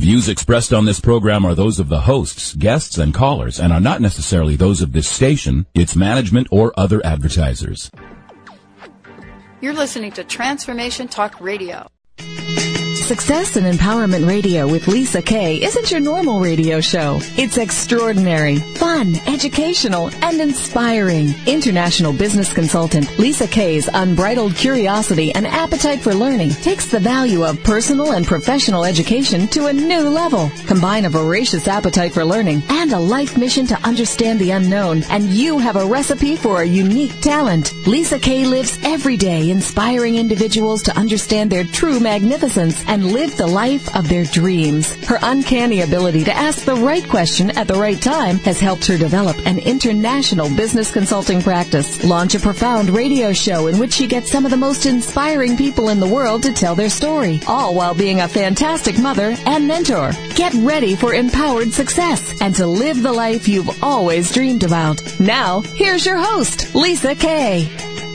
Views expressed on this program are those of the hosts, guests, and callers, and are not necessarily those of this station, its management, or other advertisers. You're listening to Transformation Talk Radio. Success and Empowerment Radio with Lisa Kay isn't your normal radio show. It's extraordinary, fun, educational, and inspiring. International business consultant Lisa Kay's unbridled curiosity and appetite for learning takes the value of personal and professional education to a new level. Combine a voracious appetite for learning and a life mission to understand the unknown, and you have a recipe for a unique talent. Lisa Kay lives every day inspiring individuals to understand their true magnificence and live the life of their dreams. Her uncanny ability to ask the right question at the right time has helped her develop an international business consulting practice, launch a profound radio show in which she gets some of the most inspiring people in the world to tell their story, all while being a fantastic mother and mentor. Get ready for empowered success and to live the life you've always dreamed about. Now, here's your host, Lisa Kay.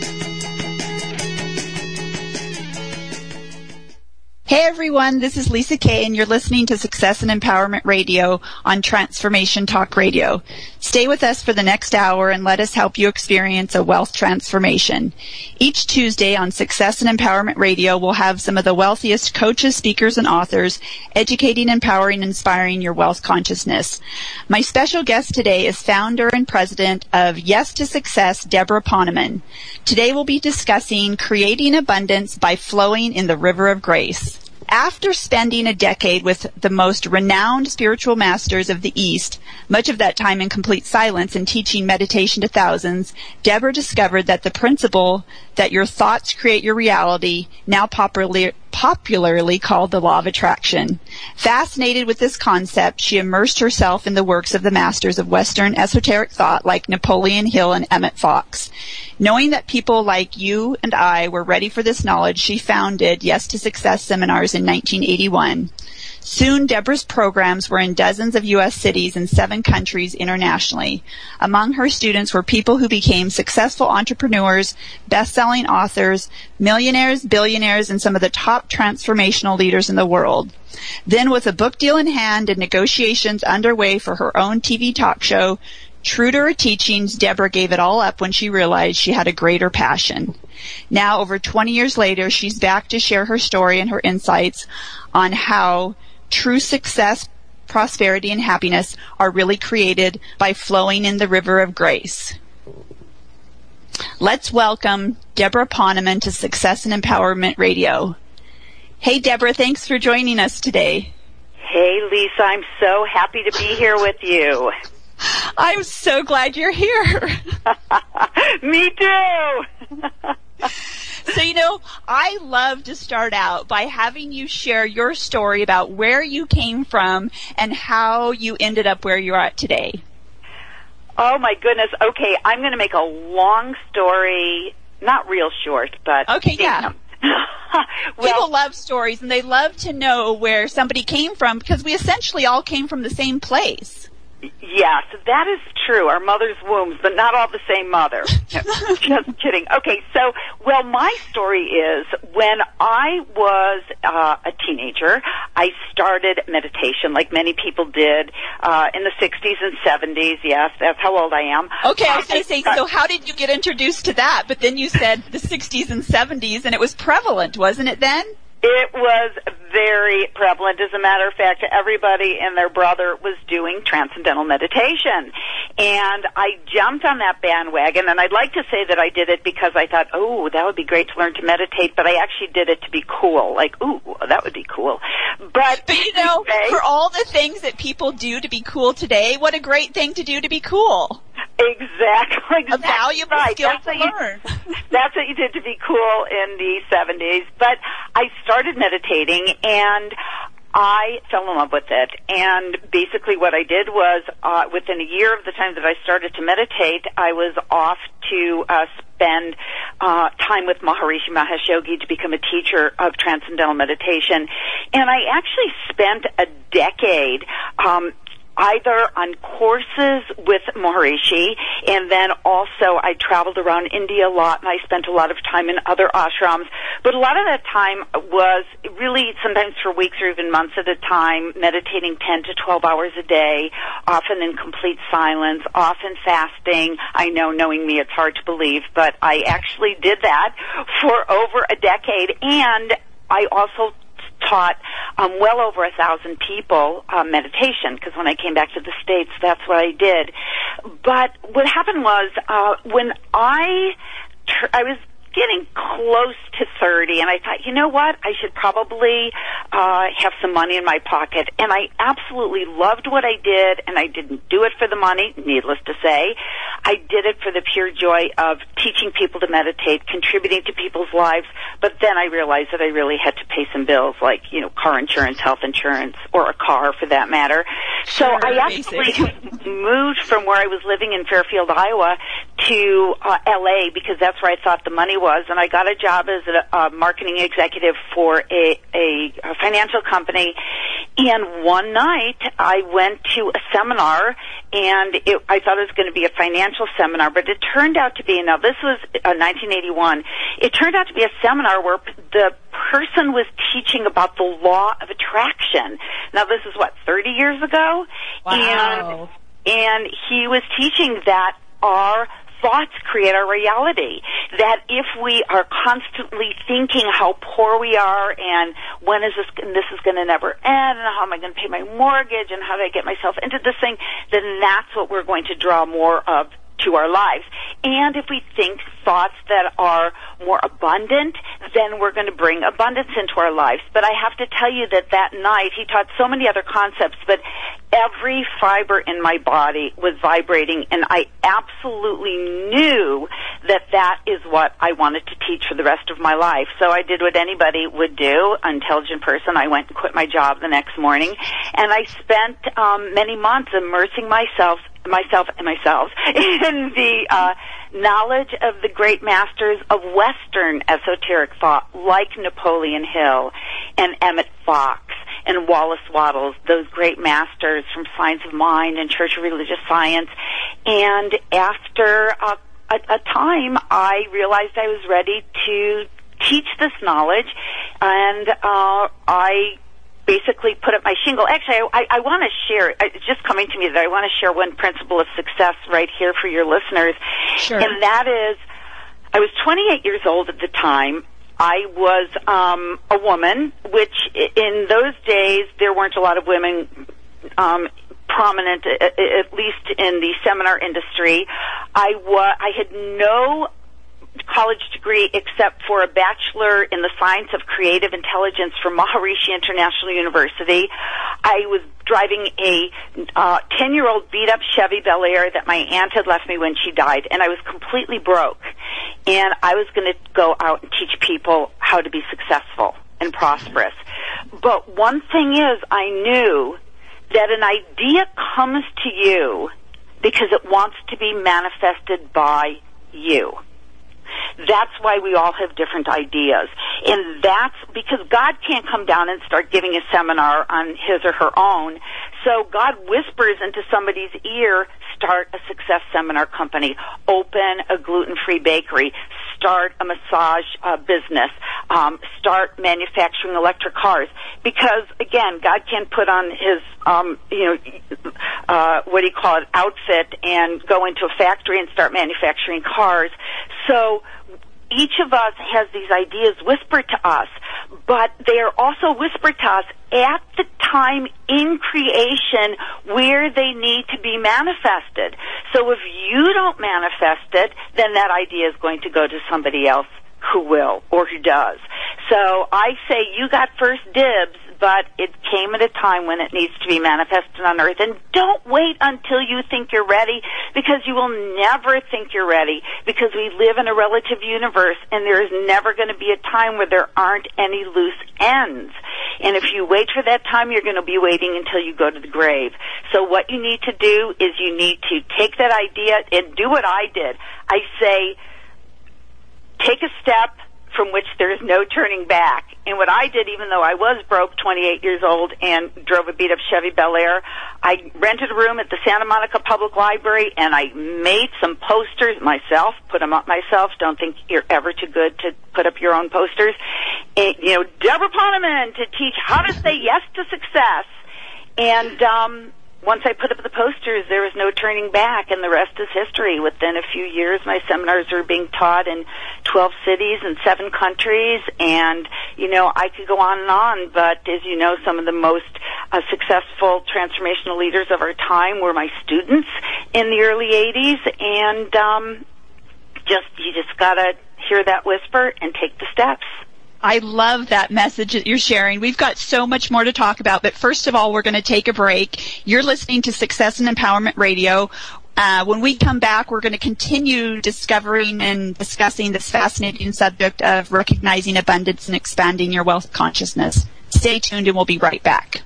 Hey everyone, this is Lisa Kay, and you're listening to Success and Empowerment Radio on Transformation Talk Radio. Stay with us for the next hour and let us help you experience a wealth transformation. Each Tuesday on Success and Empowerment Radio, we'll have some of the wealthiest coaches, speakers, and authors educating, empowering, and inspiring your wealth consciousness. My special guest today is founder and president of Yes to Success, Deborah Poneman. Today we'll be discussing creating abundance by flowing in the river of grace. After spending a decade with the most renowned spiritual masters of the East, much of that time in complete silence and teaching meditation to thousands, Deborah discovered that the principle that your thoughts create your reality, now popularly called the law of attraction. Fascinated with this concept, she immersed herself in the works of the masters of Western esoteric thought like Napoleon Hill and Emmett Fox. Knowing that people like you and I were ready for this knowledge, she founded Yes to Success seminars in 1981. Soon, Deborah's programs were in dozens of U.S. cities and 7 countries internationally. Among her students were people who became successful entrepreneurs, best-selling authors, millionaires, billionaires, and some of the top transformational leaders in the world. Then, with a book deal in hand and negotiations underway for her own TV talk show, true to her teachings, Deborah gave it all up when she realized she had a greater passion. Now, over 20 years later, she's back to share her story and her insights on how true success, prosperity, and happiness are really created by flowing in the river of grace. Let's welcome Deborah Poneman to Success and Empowerment Radio. Hey, Deborah, thanks for joining us today. Hey, Lisa, I'm so happy to be here with you. I'm so glad you're here. Me too. So, I love to start out by having you share your story about where you came from and how you ended up where you're at today. Oh, my goodness. Okay, I'm going to make a long story, not real short, but... Okay, yeah. People love stories, and they love to know where somebody came from because we essentially all came from the same place. Yes, that is true. Our mother's wombs, but not all the same mother. Just kidding. Okay, so, my story is when I was a teenager, I started meditation like many people did in the 60s and 70s. Yes, that's how old I am. Okay, I was going to say, so how did you get introduced to that? But then you said the 60s and 70s, and it was prevalent, wasn't it then? It was very prevalent. As a matter of fact, everybody and their brother was doing transcendental meditation. And I jumped on that bandwagon, and I'd like to say that I did it because I thought, oh, that would be great to learn to meditate, but I actually did it to be cool. Like, ooh, that would be cool. But for all the things that people do to be cool today, what a great thing to do to be cool. Exactly. A valuable skill to learn. That's what you did to be cool in the 70s. But I started meditating, and I fell in love with it. And basically what I did was, within a year of the time that I started to meditate, I was off to spend time with Maharishi Mahesh Yogi to become a teacher of transcendental meditation. And I actually spent a decade either on courses with Maharishi, and then also I traveled around India a lot, and I spent a lot of time in other ashrams. But a lot of that time was really sometimes for weeks or even months at a time, meditating 10 to 12 hours a day, often in complete silence, often fasting. I know, knowing me, it's hard to believe, but I actually did that for over a decade, and I also taught well over 1,000 people meditation, because when I came back to the States, that's what I did. But what happened was when I was getting close to 30, and I thought, you know what, I should probably have some money in my pocket. And I absolutely loved what I did, and I didn't do it for the money, needless to say. I did it for the pure joy of teaching people to meditate, contributing to people's lives. But then I realized that I really had to pay some bills, like, you know, car insurance, health insurance, or a car for that matter. So I actually moved from where I was living in Fairfield, Iowa, to L.A. because that's where I thought the money was, and I got a job as a marketing executive for a financial company. And one night I went to a seminar, and I thought it was going to be a financial seminar, but it turned out to be, now this was 1981, it turned out to be a seminar where the person was teaching about the law of attraction. Now this is 30 years ago? Wow. And he was teaching that our thoughts create our reality. That if we are constantly thinking how poor we are and when is this is going to never end, and how am I going to pay my mortgage, and how do I get myself into this thing, then that's what we're going to draw more of to our lives. And if we think thoughts that are more abundant, then we're going to bring abundance into our lives. But I have to tell you that night he taught so many other concepts, but every fiber in my body was vibrating, and I absolutely knew that is what I wanted to teach for the rest of my life. So I did what anybody would do, an intelligent person. I went and quit my job the next morning, and I spent many months immersing myself in the knowledge of the great masters of Western esoteric thought, like Napoleon Hill and Emmett Fox and Wallace Wattles, those great masters from Science of Mind and Church of Religious Science. And after a time, I realized I was ready to teach this knowledge, and I basically put up my shingle. Actually, I want to share, it's just coming to me that I want to share one principle of success right here for your listeners. Sure. And that is, I was 28 years old at the time. I was a woman, which in those days there weren't a lot of women prominent, at least in the seminar industry. I had no college degree except for a bachelor in the science of creative intelligence from Maharishi International University. I was driving a 10-year-old beat-up Chevy Bel Air that my aunt had left me when she died, and I was completely broke. And I was going to go out and teach people how to be successful and prosperous. But one thing is, I knew that an idea comes to you because it wants to be manifested by you. That's why we all have different ideas. And that's because God can't come down and start giving a seminar on his or her own. So God whispers into somebody's ear, start a success seminar company, open a gluten-free bakery, start a massage business, start manufacturing electric cars. Because, again, God can't put on his, outfit and go into a factory and start manufacturing cars. So each of us has these ideas whispered to us, but they are also whispered to us at the time in creation where they need to be manifested. So if you don't manifest it, then that idea is going to go to somebody else who will or who does. So I say you got first dibs, but it came at a time when it needs to be manifested on earth. And don't wait until you think you're ready, because you will never think you're ready, because we live in a relative universe, and there is never going to be a time where there aren't any loose ends. And if you wait for that time, you're going to be waiting until you go to the grave. So what you need to do is you need to take that idea and do what I did. I say, take a step, from which there is no turning back. And what I did, even though I was broke, 28 years old, and drove a beat-up Chevy Bel Air, I rented a room at the Santa Monica Public Library, and I made some posters myself, put them up myself. Don't think you're ever too good to put up your own posters. And, Deborah Poneman to teach how to say yes to success. And once I put up the posters, there was no turning back, and the rest is history. Within a few years, my seminars are being taught in 12 cities and 7 countries, and, I could go on, but as you know, some of the most successful transformational leaders of our time were my students in the early 80s, and you just gotta hear that whisper and take the steps. I love that message that you're sharing. We've got so much more to talk about, but first of all, we're going to take a break. You're listening to Success and Empowerment Radio. When we come back, we're going to continue discovering and discussing this fascinating subject of recognizing abundance and expanding your wealth consciousness. Stay tuned, and we'll be right back.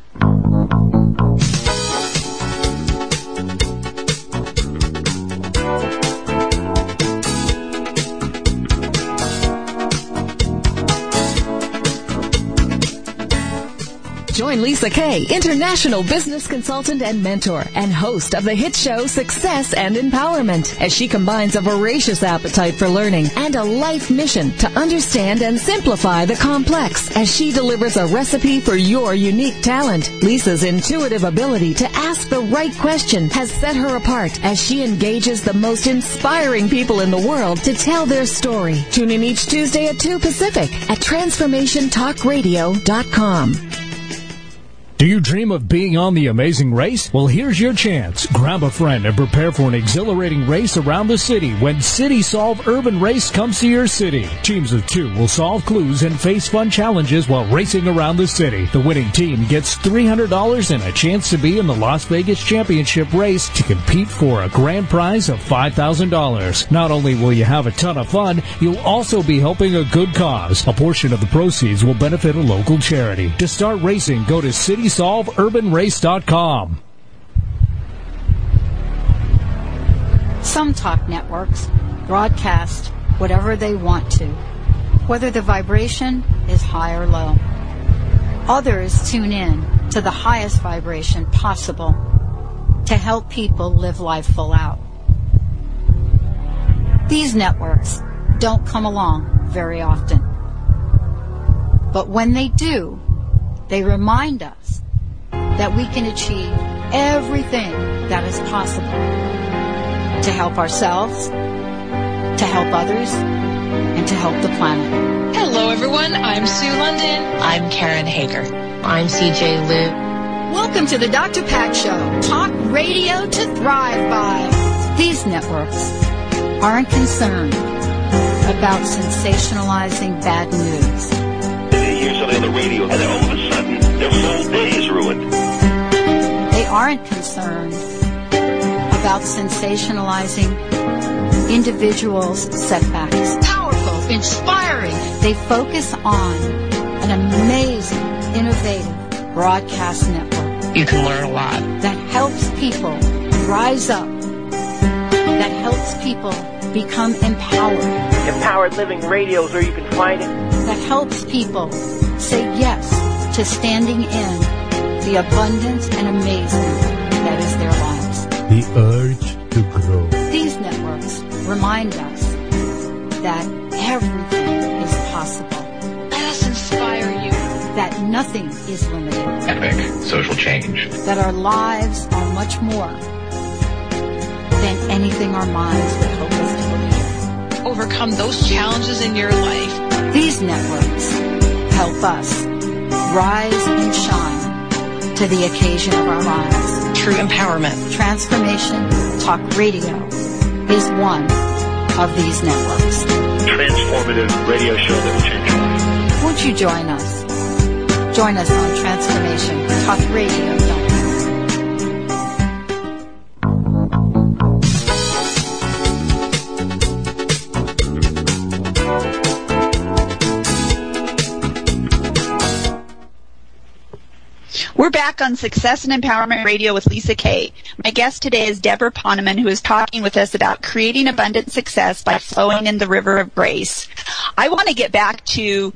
Join Lisa Kay, international business consultant and mentor, and host of the hit show Success and Empowerment, as she combines a voracious appetite for learning and a life mission to understand and simplify the complex, as she delivers a recipe for your unique talent. Lisa's intuitive ability to ask the right question has set her apart as she engages the most inspiring people in the world to tell their story. Tune in each Tuesday at 2 Pacific at TransformationTalkRadio.com. Do you dream of being on The Amazing Race? Well, here's your chance. Grab a friend and prepare for an exhilarating race around the city when City Solve Urban Race comes to your city. Teams of 2 will solve clues and face fun challenges while racing around the city. The winning team gets $300 and a chance to be in the Las Vegas Championship race to compete for a grand prize of $5,000. Not only will you have a ton of fun, you'll also be helping a good cause. A portion of the proceeds will benefit a local charity. To start racing, go to CitySolveUrbanRace.com. Some talk networks broadcast whatever they want to, whether the vibration is high or low. Others tune in to the highest vibration possible to help people live life full out. These networks don't come along very often. But when they do, they remind us that we can achieve everything that is possible to help ourselves, to help others, and to help the planet. Hello, everyone. I'm Sue London. I'm Karen Hager. I'm CJ Liu. Welcome to the Dr. Pat Show, talk radio to thrive by. These networks aren't concerned about sensationalizing bad news. They hear something on the radio, and then all of a sudden, their whole day is ruined. They aren't concerned about sensationalizing individuals' setbacks. Powerful, inspiring. They focus on an amazing, innovative broadcast network. You can learn a lot. That helps people rise up. That helps people become empowered. Empowered Living Radio is where you can find it. That helps people say yes to standing in the abundance and amazement that is their lives. The urge to grow. These networks remind us that everything is possible. Let us inspire you. That nothing is limited. Epic social change. That our lives are much more than anything our minds would hope us to believe. Overcome those challenges in your life. These networks help us rise and shine to the occasion of our lives. True empowerment. Transformation Talk Radio is one of these networks. Transformative radio show that will change your life. Won't you join us? Join us on TransformationTalkRadio.com. We're back on Success and Empowerment Radio with Lisa Kay. My guest today is Deborah Poneman, who is talking with us about creating abundant success by flowing in the river of grace. I want to get back to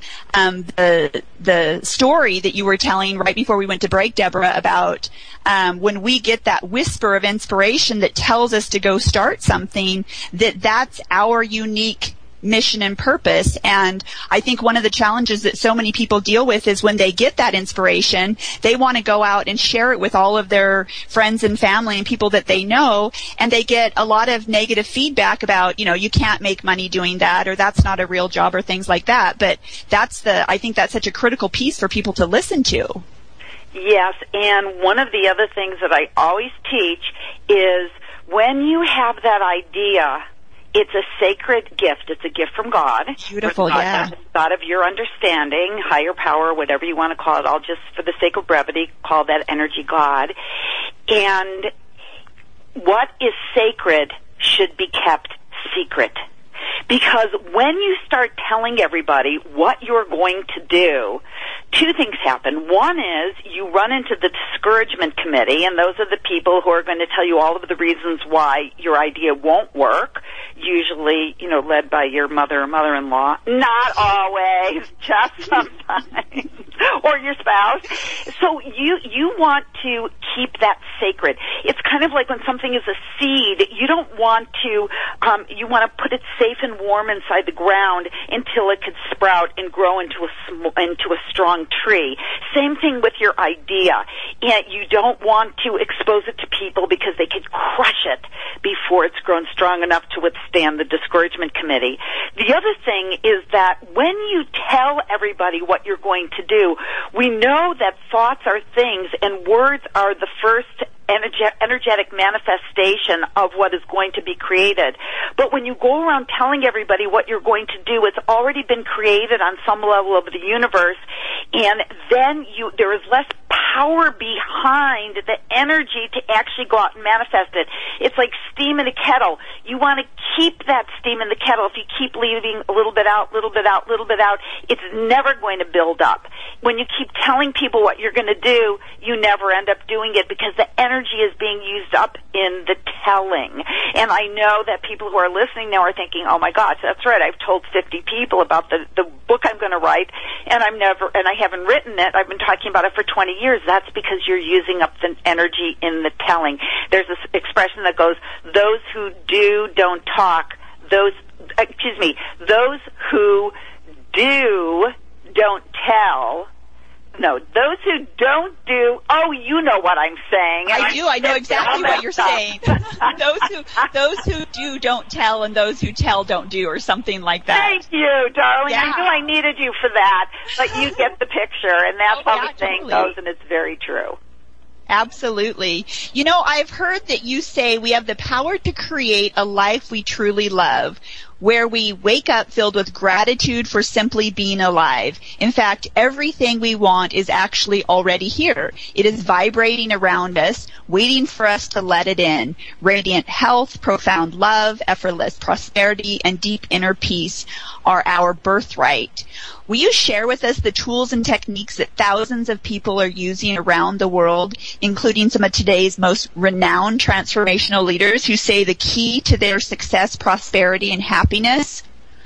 the story that you were telling right before we went to break, Deborah, about when we get that whisper of inspiration that tells us to go start something, that's our unique mission and purpose. And I think one of the challenges that so many people deal with is when they get that inspiration, they want to go out and share it with all of their friends and family and people that they know, and they get a lot of negative feedback about, you can't make money doing that, or that's not a real job, or things like that. But I think that's such a critical piece for people to listen to. Yes, and one of the other things that I always teach is when you have that idea, it's a sacred gift. It's a gift from God. Beautiful, yeah. It's God of your understanding, higher power, whatever you want to call it. I'll just, for the sake of brevity, call that energy God. And what is sacred should be kept secret. Because when you start telling everybody what you're going to do, two things happen. One is you run into the discouragement committee, and those are the people who are going to tell you all of the reasons why your idea won't work, usually, led by your mother or mother-in-law. Not always, just sometimes. Or your spouse. So you want to keep that sacred. It's kind of like when something is a seed, you don't want to, you want to put it safe and warm inside the ground until it could sprout and grow into a strong tree. Same thing with your idea. And you don't want to expose it to people because they could crush it before it's grown strong enough to withstand the discouragement committee. The other thing is that when you tell everybody what you're going to do, we know that thoughts are things and words are the first energetic manifestation of what is going to be created. But when you go around telling everybody what you're going to do, it's already been created on some level of the universe, and then there is less power behind the energy to actually go out and manifest it. It's like steam in a kettle. You want to keep that steam in the kettle. If you keep leaving a little bit out, little bit out, little bit out, it's never going to build up. When you keep telling people what you're going to do, you never end up doing it because the energy is being used up in the telling. And I know that people who are listening now are thinking, oh my gosh, that's right, I've told 50 people about the book I'm going to write, and I haven't written it. I've been talking about it for 20 years. That's because you're using up the energy in the telling. There's this expression that goes, those who do don't talk. Those who do don't tell. No, those who don't do, you know what I'm saying. I do. I know exactly what you're saying. Those who do don't tell, and those who tell don't do, or something like that. Thank you, darling. Yeah. I knew I needed you for that, but you get the picture, and that's how the saying goes, and it's very true. Absolutely. I've heard that you say we have the power to create a life we truly love, where we wake up filled with gratitude for simply being alive. In fact, everything we want is actually already here. It is vibrating around us, waiting for us to let it in. Radiant health, profound love, effortless prosperity, and deep inner peace are our birthright. Will you share with us the tools and techniques that thousands of people are using around the world, including some of today's most renowned transformational leaders who say the key to their success, prosperity, and happiness?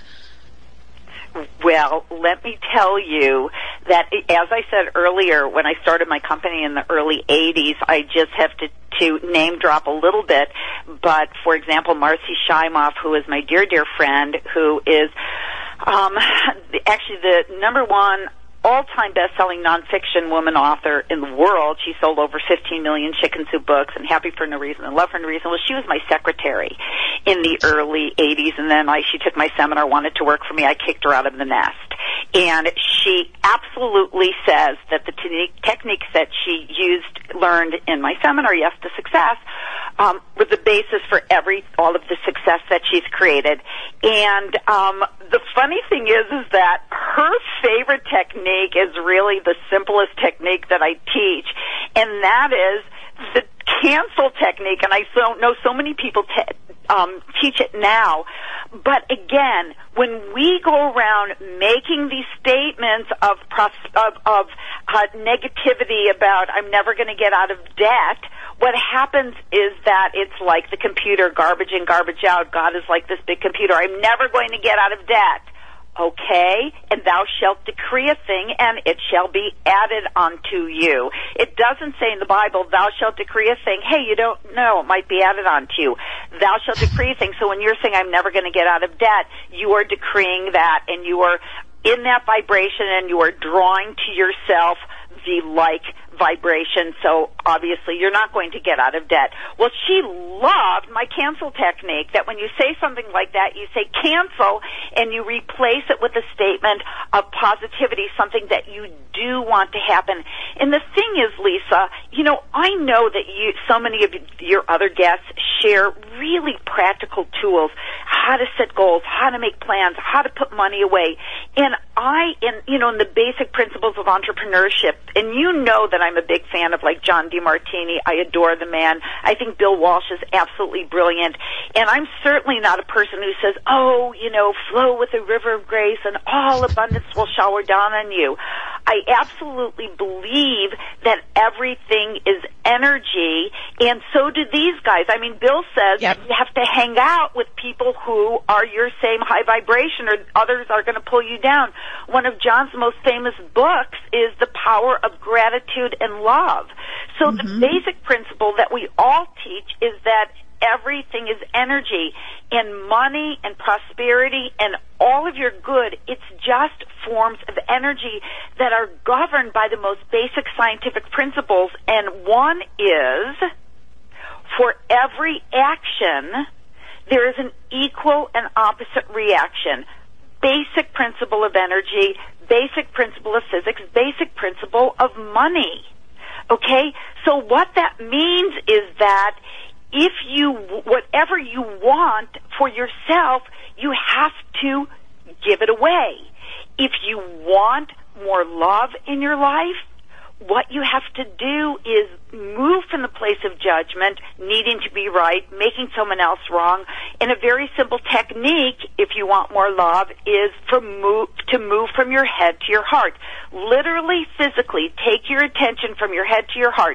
Well, let me tell you that, as I said earlier, when I started my company in the early 80s, I just have to name drop a little bit. But, for example, Marcy Shimoff, who is my dear, dear friend, who is actually the number one all-time best-selling nonfiction woman author in the world. She sold over 15 million Chicken Soup books, and Happy for No Reason and Love for No Reason. Well, she was my secretary in the early 80s, and then she took my seminar, wanted to work for me. I kicked her out of the nest. And she absolutely says that the techniques that she learned in my seminar, Yes to Success, were the basis for all of the success that she's created. And the funny thing is that her favorite technique is really the simplest technique that I teach, and that is the cancel technique. And I know so many people teach it now, But again, when we go around making these statements of negativity about I'm never going to get out of debt, what happens is that it's like the computer, garbage in, garbage out. God is like this big computer. I'm never going to get out of debt. Okay, and thou shalt decree a thing, and it shall be added unto you. It doesn't say in the Bible, thou shalt decree a thing. Hey, you don't know, it might be added unto you. Thou shalt decree a thing. So when you're saying, I'm never going to get out of debt, you are decreeing that, and you are in that vibration, and you are drawing to yourself the like vibration, so obviously you're not going to get out of debt. Well, she loved my cancel technique, that when you say something like that, you say cancel, and you replace it with a statement of positivity, something that you do want to happen. And the thing is, Lisa, you know, I know that so many of your other guests share really practical tools, how to set goals, how to make plans, how to put money away. And in the basic principles of entrepreneurship, and you know that I'm a big fan of like John DeMartini. I adore the man. I think Bill Walsh is absolutely brilliant. And I'm certainly not a person who says, flow with the river of grace and all abundance will shower down on you. I absolutely believe that everything is energy, and so do these guys. I mean, Bill says you have to hang out with people who are your same high vibration, or others are going to pull you down. One of John's most famous books is The Power of Gratitude and Love. So the basic principle that we all teach is that everything is energy, and money and prosperity and all of your good, it's just forms of energy that are governed by the most basic scientific principles. And one is, for every action, there is an equal and opposite reaction. Basic principle of energy, basic principle of physics, basic principle of money. Okay? So what that means is that whatever you want for yourself, you have to give it away. If you want more love in your life, what you have to do is move from the place of judgment, needing to be right, making someone else wrong. And a very simple technique, if you want more love, is to move from your head to your heart. Literally, physically, take your attention from your head to your heart.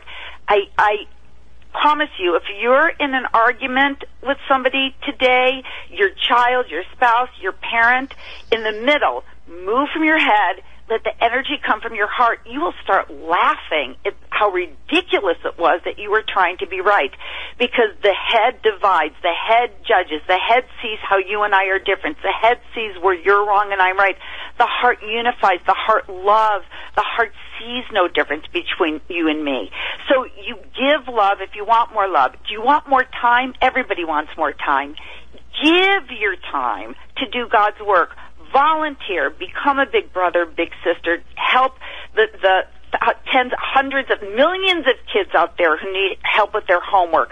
I promise you, if you're in an argument with somebody today, your child, your spouse, your parent, in the middle, move from your head, let the energy come from your heart, you will start laughing at how ridiculous it was that you were trying to be right. Because the head divides, the head judges, the head sees how you and I are different, the head sees where you're wrong and I'm right. The heart unifies, the heart loves, the heart sees no difference between you and me. So you give love if you want more love. Do you want more time? Everybody wants more time. Give your time to do God's work. Volunteer, become a big brother, big sister, help the tens, hundreds of millions of kids out there who need help with their homework.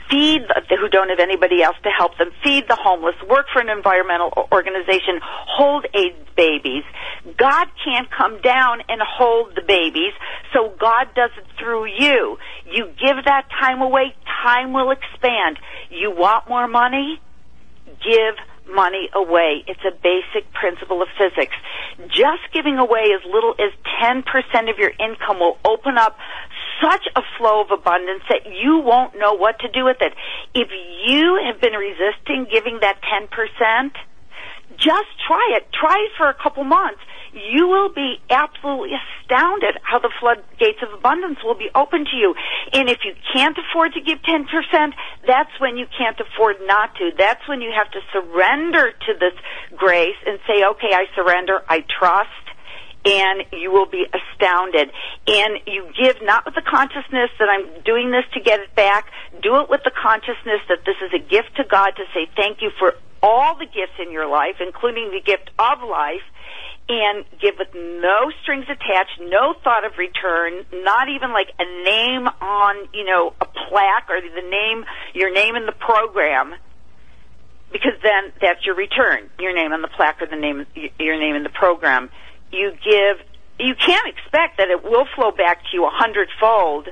Who don't have anybody else to help them. Feed the homeless. Work for an environmental organization. Hold AIDS babies. God can't come down and hold the babies, so God does it through you. You give that time away, time will expand. You want more money? Give money away. It's a basic principle of physics. Just giving away as little as 10% of your income will open up such a flow of abundance that you won't know what to do with it. If you have been resisting giving that 10%, just try it. Try it for a couple months. You will be absolutely astounded how the floodgates of abundance will be open to you. And if you can't afford to give 10%, that's when you can't afford not to. That's when you have to surrender to this grace and say, okay, I surrender, I trust, and you will be astounded. And you give not with the consciousness that I'm doing this to get it back. Do it with the consciousness that this is a gift to God, to say thank you for all the gifts in your life, including the gift of life, and give with no strings attached, no thought of return, not even like a name on, a plaque or your name in the program, because then that's your return, your name on the plaque or your name in the program. You can't expect that it will flow back to you 100-fold,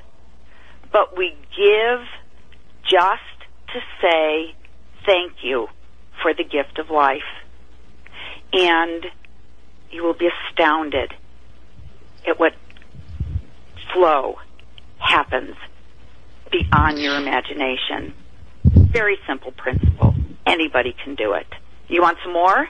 but we give just to say thank you for the gift of life. And you will be astounded at what flow happens beyond your imagination. Very simple principle. Anybody can do it. You want some more?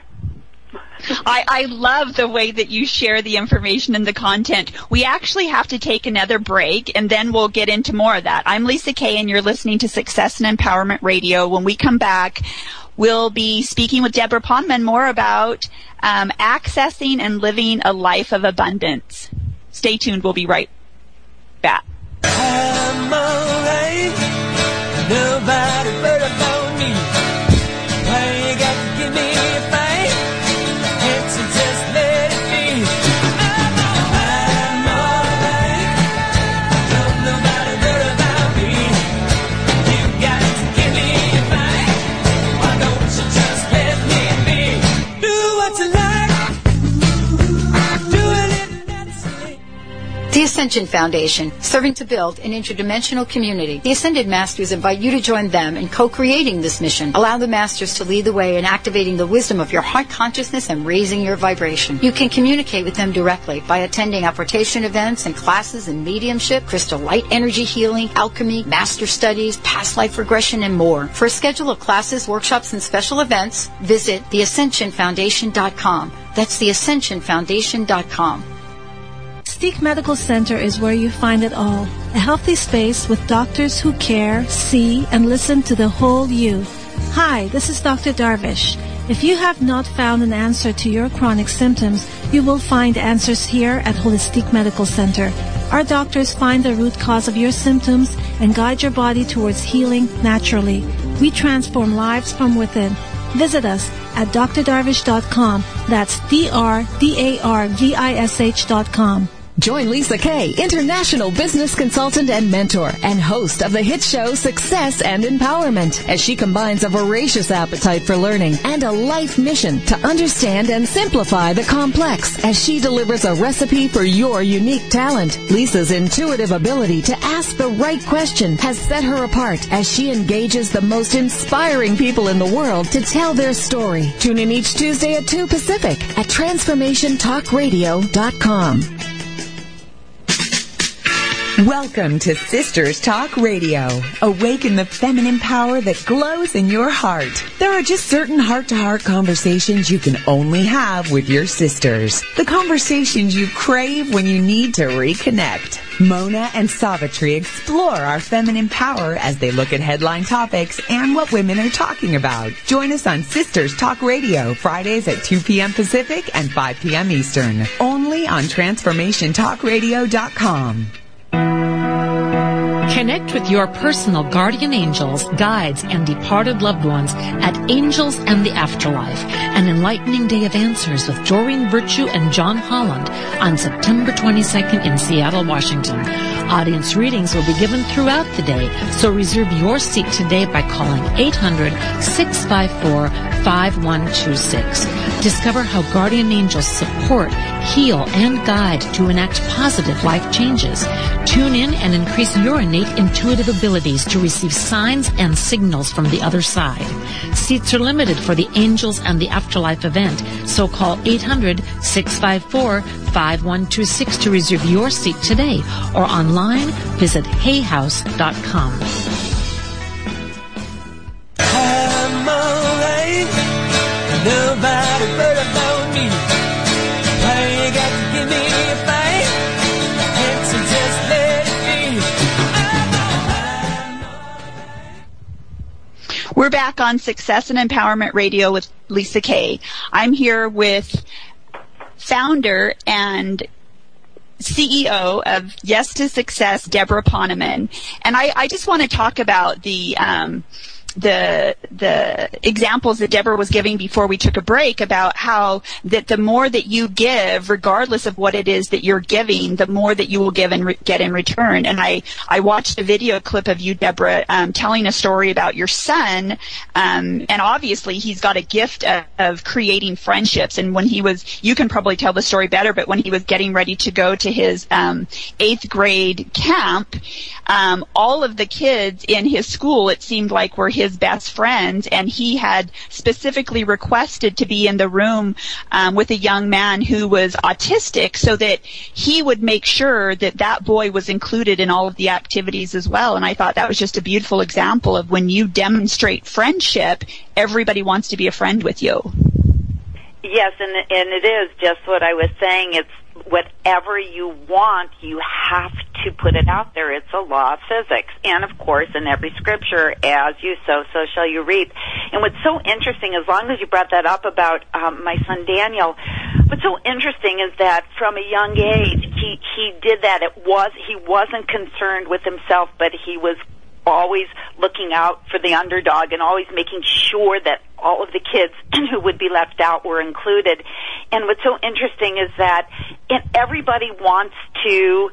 I love the way that you share the information and the content. We actually have to take another break, and then we'll get into more of that. I'm Lisa Kay, and you're listening to Success and Empowerment Radio. When we come back, we'll be speaking with Deborah Poneman more about accessing and living a life of abundance. Stay tuned. We'll be right back. I'm alright. Nobody but about me. Why you got to give me a fight? Can't you just let it be? I'm alright. Don't nobody worry about me. You got to give me a fight. Why don't you just let me be? Do what you like. Do it naturally. The Ascension Foundation, serving to build an interdimensional community. The Ascended Masters invite you to join them in co-creating this mission. Allow the Masters to lead the way in activating the wisdom of your heart consciousness and raising your vibration. You can communicate with them directly by attending apportation events and classes in mediumship, crystal light energy healing, alchemy, master studies, past life regression, and more. For a schedule of classes, workshops, and special events, visit theascensionfoundation.com. That's theascensionfoundation.com. Mystique Medical Center is where you find it all. A healthy space with doctors who care, see, and listen to the whole you. Hi, this is Dr. Darvish. If you have not found an answer to your chronic symptoms, you will find answers here at Holistic Medical Center. Our doctors find the root cause of your symptoms and guide your body towards healing naturally. We transform lives from within. Visit us at drdarvish.com. That's DRDARVISH.com. Join Lisa Kay, international business consultant and mentor, and host of the hit show Success and Empowerment, as she combines a voracious appetite for learning and a life mission to understand and simplify the complex as she delivers a recipe for your unique talent. Lisa's intuitive ability to ask the right question has set her apart as she engages the most inspiring people in the world to tell their story. Tune in each Tuesday at 2 Pacific at TransformationTalkRadio.com. Welcome to Sisters Talk Radio. Awaken the feminine power that glows in your heart. There are just certain heart-to-heart conversations you can only have with your sisters. The conversations you crave when you need to reconnect. Mona and Savitri explore our feminine power as they look at headline topics and what women are talking about. Join us on Sisters Talk Radio, Fridays at 2 p.m. Pacific and 5 p.m. Eastern. Only on TransformationTalkRadio.com. Connect with your personal guardian angels, guides, and departed loved ones at Angels and the Afterlife, an enlightening day of answers with Doreen Virtue and John Holland on September 22nd in Seattle, Washington. Audience readings will be given throughout the day, so reserve your seat today by calling 800-654-5126. Discover how guardian angels support, heal, and guide to enact positive life changes. Tune in and increase your innate intuitive abilities to receive signs and signals from the other side. Seats are limited for the Angels and the Afterlife event, so call 800-654-5126 to reserve your seat today, or online visit hayhouse.com. I'm alright. Nobody but about me. Why you got to give me a fight? Can't you just let it be? We're back on Success and Empowerment Radio with Lisa Kay. I'm here with founder and CEO of Yes to Success, Deborah Poneman. And I just want to talk about the examples that Deborah was giving before we took a break about how that the more that you give, regardless of what it is that you're giving, the more that you will give and get in return. And I watched a video clip of you, Deborah, telling a story about your son, and obviously he's got a gift of creating friendships. And when he was, you can probably tell the story better, but when he was getting ready to go to his 8th grade camp, all of the kids in his school, it seemed like, were his best friends, and he had specifically requested to be in the room with a young man who was autistic so that he would make sure that that boy was included in all of the activities as well. And I thought that was just a beautiful example of when you demonstrate friendship, everybody wants to be a friend with you. Yes, and it is just what I was saying. It's whatever you want, you have to put it out there. It's a law of physics. And, of course, in every scripture, as you sow, so shall you reap. And what's so interesting, as long as you brought that up about my son Daniel, what's so interesting is that from a young age, he did that. He wasn't concerned with himself, but he was always looking out for the underdog and always making sure that all of the kids who would be left out were included. And what's so interesting is that everybody wants to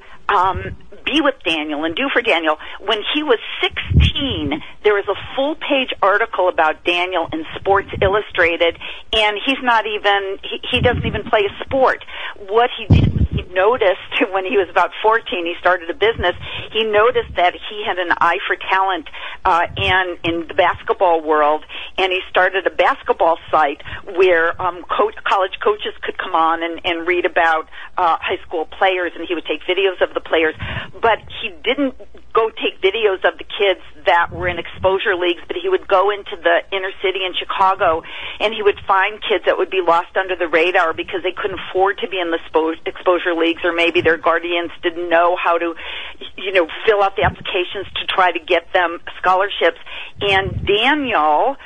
be with Daniel and do for Daniel. When he was 16, there was a full-page article about Daniel in Sports Illustrated, and he doesn't even play a sport. What he did was he noticed when he was about 14, he started a business. He noticed that he had an eye for talent and in the basketball world, and he started a basketball site where college coaches could come on and read about high school players, and he would take videos of the players. But he didn't go take videos of the kids that were in exposure leagues, but he would go into the inner city in Chicago, and he would find kids that would be lost under the radar because they couldn't afford to be in the exposure leagues, or maybe their guardians didn't know how to, fill out the applications to try to get them scholarships. And Daniel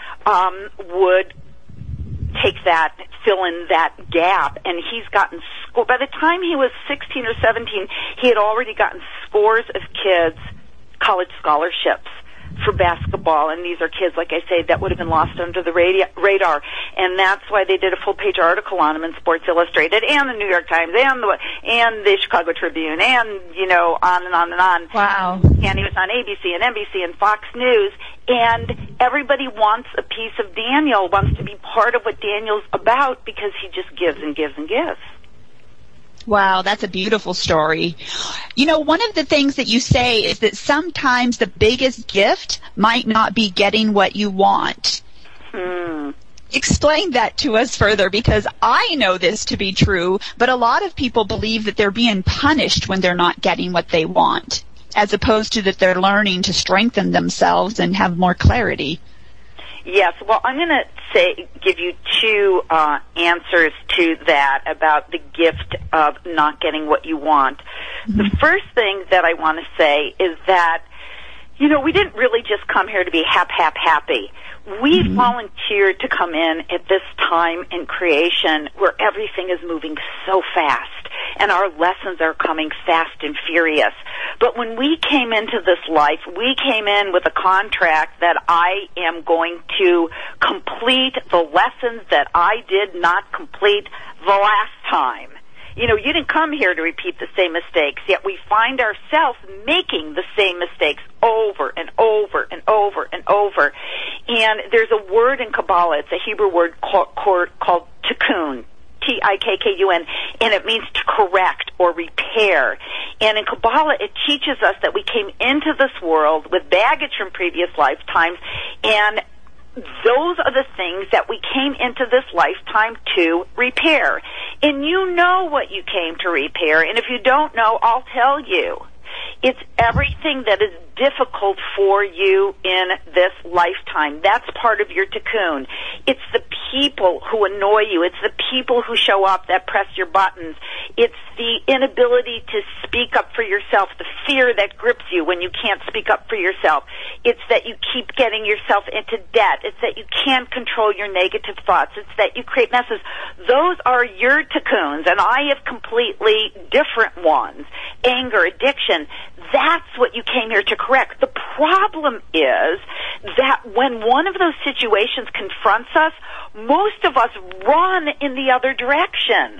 would take that, fill in that gap, and he's gotten by the time he was 16 or 17, he had already gotten scores of kids college scholarships for basketball, and these are kids, like I say, that would have been lost under the radar, and that's why they did a full-page article on him in Sports Illustrated and the New York Times and the Chicago Tribune and, on and on and on. Wow. And he was on ABC and NBC and Fox News, and everybody wants a piece of Daniel, wants to be part of what Daniel's about because he just gives and gives and gives. Wow, that's a beautiful story. One of the things that you say is that sometimes the biggest gift might not be getting what you want. Explain that to us further, because I know this to be true, but a lot of people believe that they're being punished when they're not getting what they want, as opposed to that they're learning to strengthen themselves and have more clarity. Yes, well, I'm going to give you two answers to that about the gift of not getting what you want. Mm-hmm. The first thing that I want to say is that, we didn't really just come here to be happy. We volunteered to come in at this time in creation where everything is moving so fast and our lessons are coming fast and furious. But when we came into this life, we came in with a contract that I am going to complete the lessons that I did not complete the last time. You didn't come here to repeat the same mistakes, yet we find ourselves making the same mistakes over and over and over and over. And there's a word in Kabbalah, it's a Hebrew word called tikkun, T-I-K-K-U-N, and it means to correct or repair. And in Kabbalah, it teaches us that we came into this world with baggage from previous lifetimes, and those are the things that we came into this lifetime to repair. And you know what you came to repair, and if you don't know, I'll tell you. It's everything that is difficult for you in this lifetime. That's part of your tikkun. It's the people who annoy you. It's the people who show up that press your buttons. It's the inability to speak up for yourself, the fear that grips you when you can't speak up for yourself. It's that you keep getting yourself into debt. It's that you can't control your negative thoughts. It's that you create messes. Those are your tikkuns, and I have completely different ones. Anger, addiction, that's what you came here to correct. The problem is that when one of those situations confronts us, most of us run in the other direction.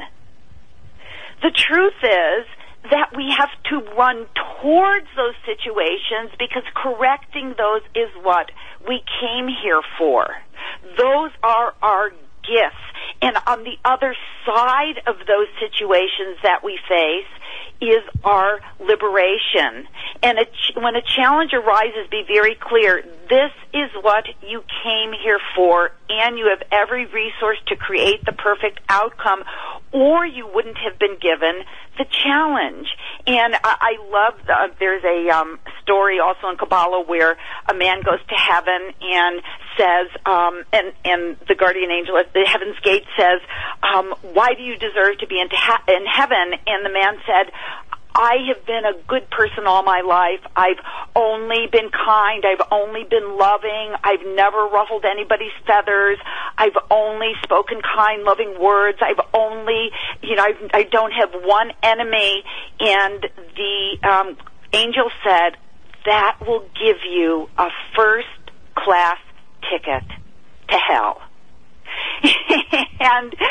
The truth is that we have to run towards those situations because correcting those is what we came here for. Those are our gifts. And on the other side of those situations that we face is our liberation. And when a challenge arises, be very clear, this is what you came here for, and you have every resource to create the perfect outcome, or you wouldn't have been given the challenge. And I love, there's a story also in Kabbalah where a man goes to heaven and says, and the guardian angel at the heaven's gate says, why do you deserve to be in heaven? And the man said, I have been a good person all my life. I've only been kind. I've only been loving. I've never ruffled anybody's feathers. I've only spoken kind, loving words. I've only, I don't have one enemy. And the angel said, that will give you a first-class ticket to hell. and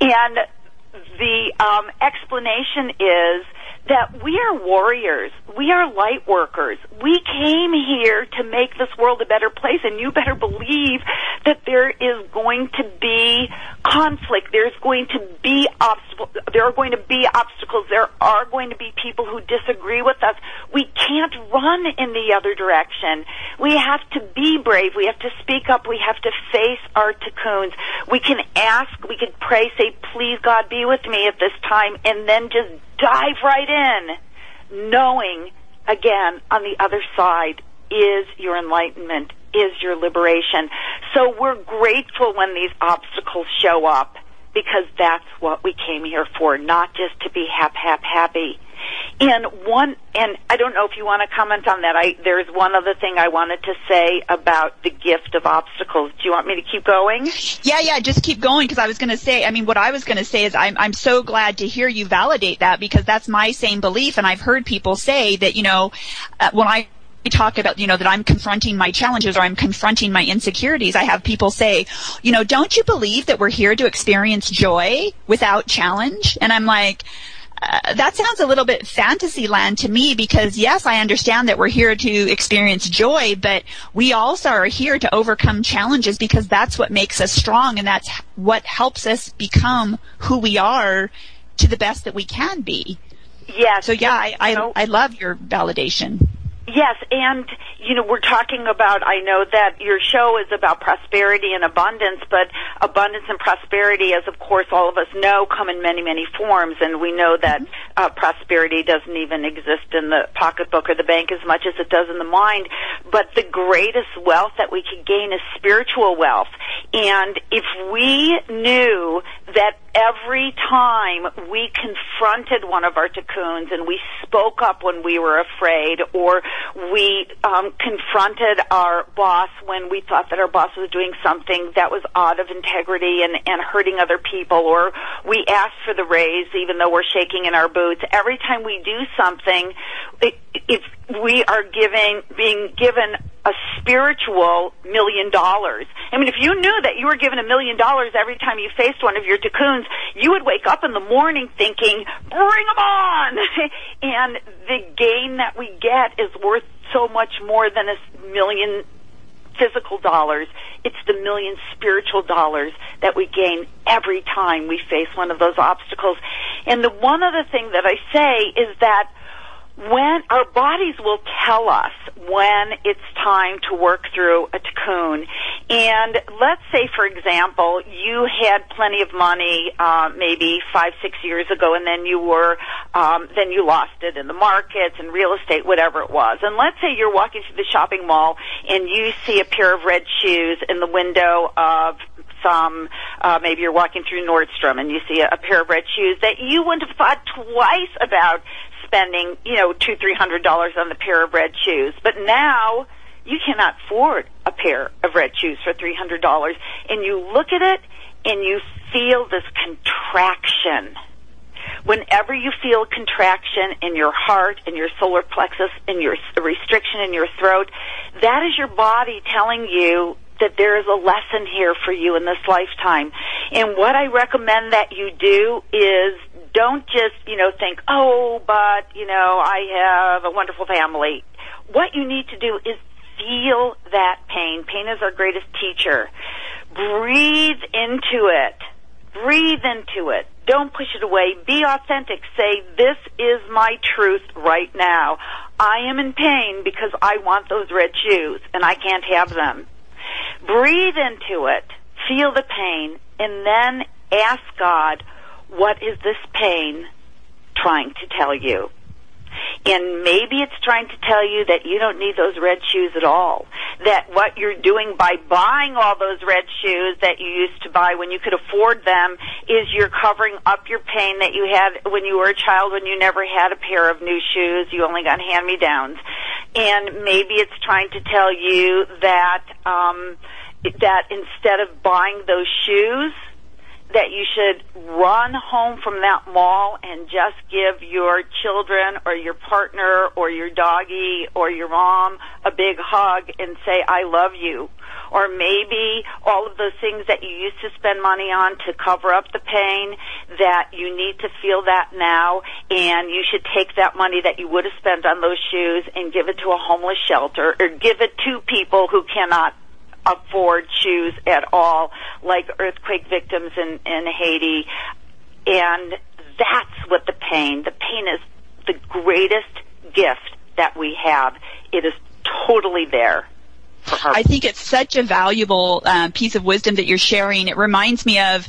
the explanation is that we are warriors. We are light workers. We came here to make this world a better place, and you better believe that there is going to be conflict. There's going to be obstacles. There are going to be obstacles. There are going to be people who disagree with us. We can't run in the other direction. We have to be brave. We have to speak up. We have to face our tikkun. We can ask, we can pray, say, please, God, be with me at this time, and then just dive right in, knowing, again, on the other side is your enlightenment, is your liberation. So we're grateful when these obstacles show up, because that's what we came here for, not just to be happy. And I don't know if you want to comment on that. There's one other thing I wanted to say about the gift of obstacles. Do you want me to keep going? Yeah, just keep going, because I was going to say, what I was going to say is I'm so glad to hear you validate that, because that's my same belief, and I've heard people say that, when I talk about, that I'm confronting my challenges or I'm confronting my insecurities, I have people say, don't you believe that we're here to experience joy without challenge? And I'm like, that sounds a little bit fantasy land to me, because yes, I understand that we're here to experience joy, but we also are here to overcome challenges, because that's what makes us strong, and that's what helps us become who we are to the best that we can be. Yes. So yeah, I love your validation. Yes, and, we're talking about, I know that your show is about prosperity and abundance, but abundance and prosperity, as of course all of us know, come in many, many forms, and we know that prosperity doesn't even exist in the pocketbook or the bank as much as it does in the mind, but the greatest wealth that we can gain is spiritual wealth. And if we knew that every time we confronted one of our tikkuns and we spoke up when we were afraid, or we confronted our boss when we thought that our boss was doing something that was out of integrity and hurting other people, or we asked for the raise even though we're shaking in our boots, every time we do something, if we are being given a spiritual $1 million. If you knew that you were given $1 million every time you faced one of your tikkuns, you would wake up in the morning thinking, bring them on! And the gain that we get is worth so much more than $1 million physical dollars. It's the $1 million spiritual dollars that we gain every time we face one of those obstacles. And the one other thing that I say is that when our bodies will tell us when it's time to work through a tikkun. And let's say, for example, you had plenty of money maybe 5-6 years ago, and then you lost it in the markets and real estate, whatever it was. And let's say you're walking through the shopping mall and you see a pair of red shoes in the window of maybe you're walking through Nordstrom and you see a pair of red shoes that you wouldn't have thought twice about spending, $200-300 on the pair of red shoes. But now you cannot afford a pair of red shoes for $300. And you look at it and you feel this contraction. Whenever you feel contraction in your heart, in your solar plexus, in your restriction in your throat, that is your body telling you that there is a lesson here for you in this lifetime. And what I recommend that you do is don't just, think, but, I have a wonderful family. What you need to do is feel that pain. Pain is our greatest teacher. Breathe into it. Breathe into it. Don't push it away. Be authentic. Say, this is my truth right now. I am in pain because I want those red shoes and I can't have them. Breathe into it, feel the pain, and then ask God, what is this pain trying to tell you? And maybe it's trying to tell you that you don't need those red shoes at all. That what you're doing by buying all those red shoes that you used to buy when you could afford them is you're covering up your pain that you had when you were a child, when you never had a pair of new shoes. You only got hand-me-downs. And maybe it's trying to tell you that that instead of buying those shoes, that you should run home from that mall and just give your children or your partner or your doggy or your mom a big hug and say, I love you. Or maybe all of those things that you used to spend money on to cover up the pain, that you need to feel that now, and you should take that money that you would have spent on those shoes and give it to a homeless shelter or give it to people who cannot afford shoes at all, like earthquake victims in Haiti. And that's what the pain is the greatest gift that we have. It is totally there. I think it's such a valuable piece of wisdom that you're sharing. It reminds me of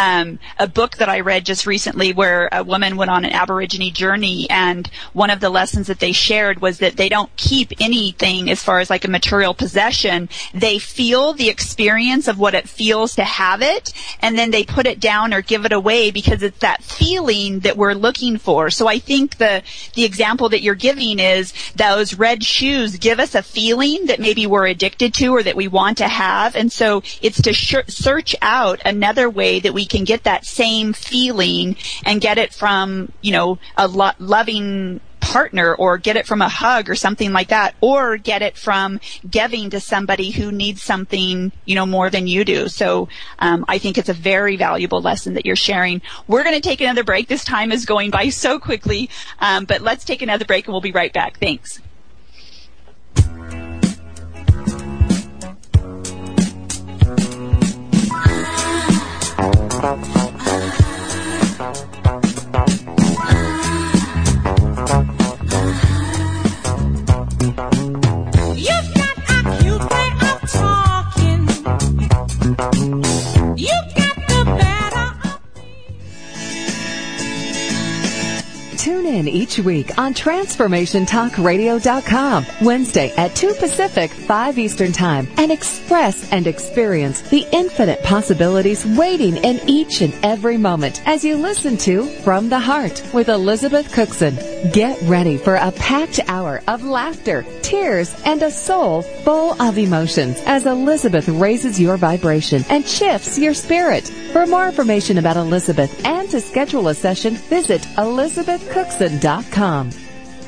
a book that I read just recently where a woman went on an Aborigine journey, and one of the lessons that they shared was that they don't keep anything as far as like a material possession. They feel the experience of what it feels to have it, and then they put it down or give it away because it's that feeling that we're looking for. So I think the example that you're giving is those red shoes give us a feeling that maybe we're addicted to or that we want to have, and so it's to search out another way that we can get that same feeling and get it from, a loving partner, or get it from a hug or something like that, or get it from giving to somebody who needs something, more than you do. So I think it's a very valuable lesson that you're sharing. We're going to take another break. This time is going by so quickly, but let's take another break and we'll be right back. Thanks. You've got a cute way of talking. You've got the better of me. Tune in each week on TransformationTalkRadio.com, Wednesday at 2 Pacific, 5 Eastern Time, and express and experience the infinite possibilities waiting in each and every moment as you listen to From the Heart with Elizabeth Cookson. Get ready for a packed hour of laughter, tears, and a soul full of emotions as Elizabeth raises your vibration and shifts your spirit. For more information about Elizabeth and to schedule a session, visit ElizabethCookson.com.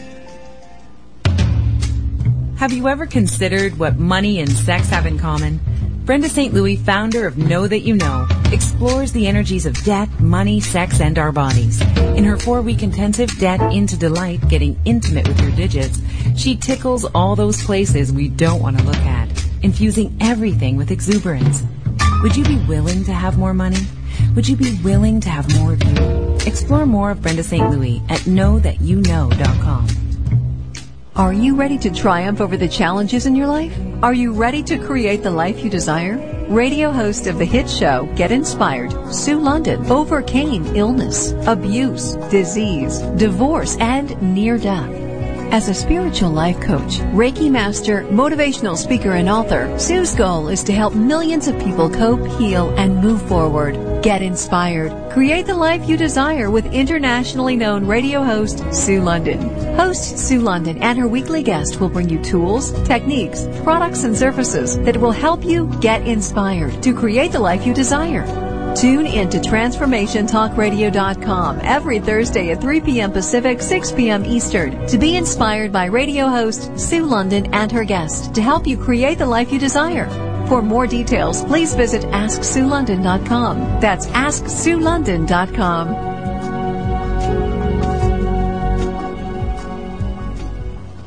Have you ever considered what money and sex have in common? Brenda St. Louis, founder of Know That You Know, explores the energies of debt, money, sex, and our bodies. In her 4-week intensive Debt into Delight, Getting Intimate with Your Digits, she tickles all those places we don't want to look at, infusing everything with exuberance. Would you be willing to have more money? Would you be willing to have more of you? Explore more of Brenda St. Louis at knowthatyouKnow.com. Are you ready to triumph over the challenges in your life? Are you ready to create the life you desire? Radio host of the hit show Get Inspired, Sue London, overcame illness, abuse, disease, divorce, and near death. As a spiritual life coach, Reiki master, motivational speaker, and author, Sue's goal is to help millions of people cope, heal, and move forward. Get inspired. Create the life you desire with internationally known radio host Sue London. Host Sue London and her weekly guest will bring you tools, techniques, products, and services that will help you get inspired to create the life you desire. Tune in to TransformationTalkRadio.com every Thursday at 3 p.m. Pacific, 6 p.m. Eastern to be inspired by radio host Sue London and her guest to help you create the life you desire. For more details, please visit AskSueLondon.com. That's AskSueLondon.com.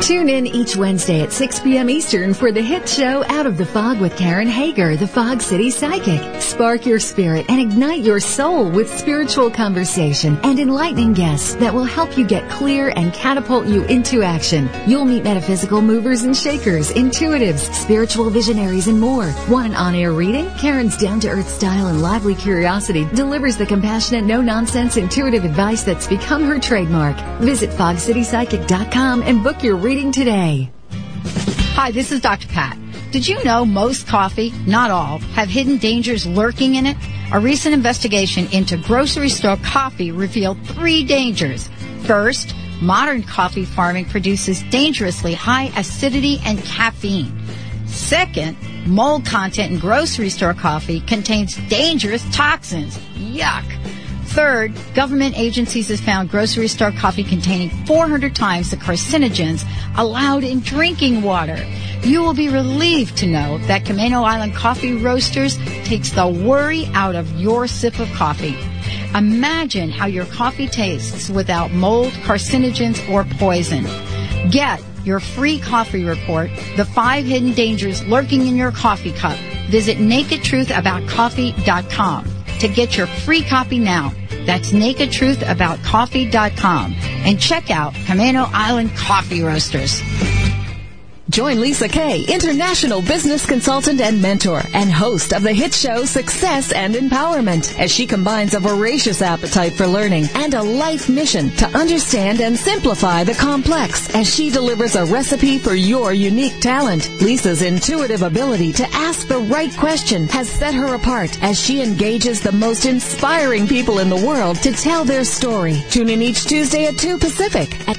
Tune in each Wednesday at 6 p.m. Eastern for the hit show Out of the Fog with Karen Hager, the Fog City Psychic. Spark your spirit and ignite your soul with spiritual conversation and enlightening guests that will help you get clear and catapult you into action. You'll meet metaphysical movers and shakers, intuitives, spiritual visionaries, and more. Want an on-air reading? Karen's down-to-earth style and lively curiosity delivers the compassionate, no-nonsense, intuitive advice that's become her trademark. Visit fogcitypsychic.com and book your reading today. Hi, this is Dr. Pat. Did you know most coffee, not all, have hidden dangers lurking in it? A recent investigation into grocery store coffee revealed 3 dangers. First, modern coffee farming produces dangerously high acidity and caffeine. Second, mold content in grocery store coffee contains dangerous toxins. Yuck. Third, government agencies have found grocery store coffee containing 400 times the carcinogens allowed in drinking water. You will be relieved to know that Camino Island Coffee Roasters takes the worry out of your sip of coffee. Imagine how your coffee tastes without mold, carcinogens, or poison. Get your free coffee report, The 5 Hidden Dangers Lurking in Your Coffee Cup. Visit nakedtruthaboutcoffee.com to get your free copy now. That's nakedtruthaboutcoffee.com. And check out Camino Island Coffee Roasters. Join Lisa Kay, international business consultant and mentor, and host of the hit show Success and Empowerment, as she combines a voracious appetite for learning and a life mission to understand and simplify the complex as she delivers a recipe for your unique talent. Lisa's intuitive ability to ask the right question has set her apart as she engages the most inspiring people in the world to tell their story. Tune in each Tuesday at 2 Pacific at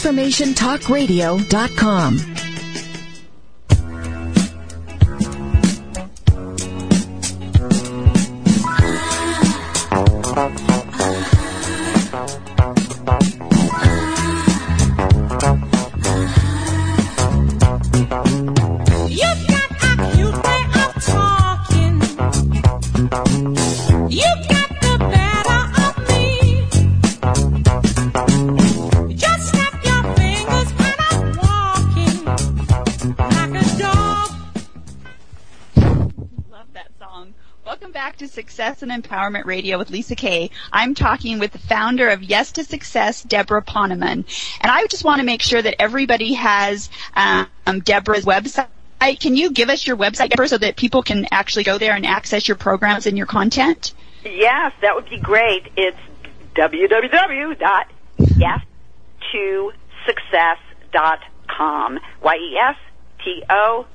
TransformationTalkRadio.com. Success and Empowerment Radio with Lisa Kay. I'm talking with the founder of Yes to Success, Deborah Poneman. And I just want to make sure that everybody has Deborah's website. Can you give us your website, Deborah, so that people can actually go there and access your programs and your content? Yes, that would be great. It's www.yes2success.com. YESTO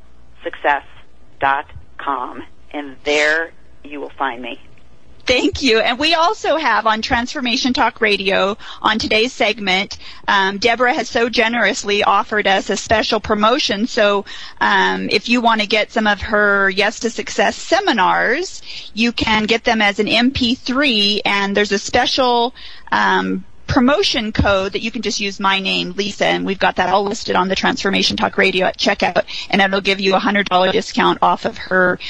success.com. And there you will find me. Thank you. And we also have on Transformation Talk Radio on today's segment, Deborah has so generously offered us a special promotion. So if you want to get some of her Yes to Success seminars, you can get them as an MP3, and there's a special promotion code that you can just use my name, Lisa, and we've got that all listed on the Transformation Talk Radio at checkout, and it'll give you a $100 discount off of her